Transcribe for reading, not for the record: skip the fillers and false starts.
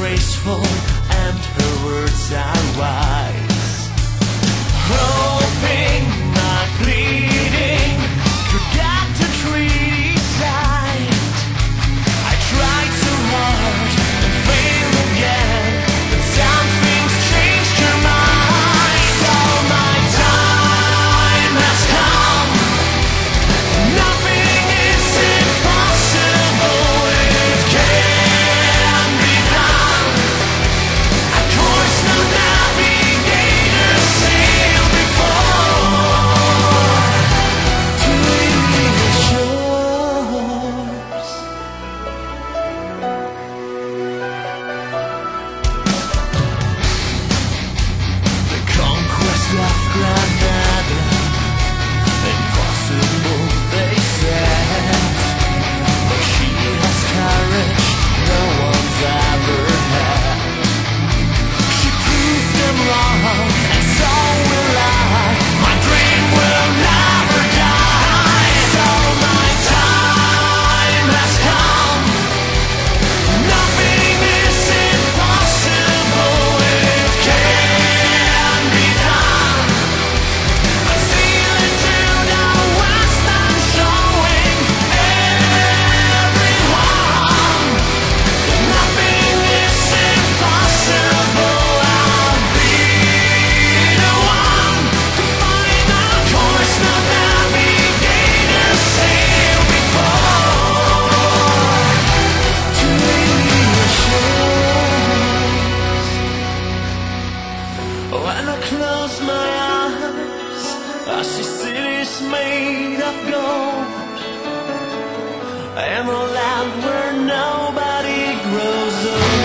graceful and her words are wise. Hoping my pleading could get the treaty signed. I tried so hard and failed again, but something's changed her mind. So my time has come. Nothing is impossible. It can be done. Of course, no navigator sailed before to the shores. The conquest of Granada, impossible, they said, but she has courage no one's ever had. She proved them wrong, and so will I. My dream will never die. So my time has come. Nothing is impossible. It can be done. I'm sailing to the west. I'm showing everyone nothing is impossible. I'll be the one to find the course no navigator sailed before to the shores. When I close my eyes, I see cities made of gold and a land where nobody grows old.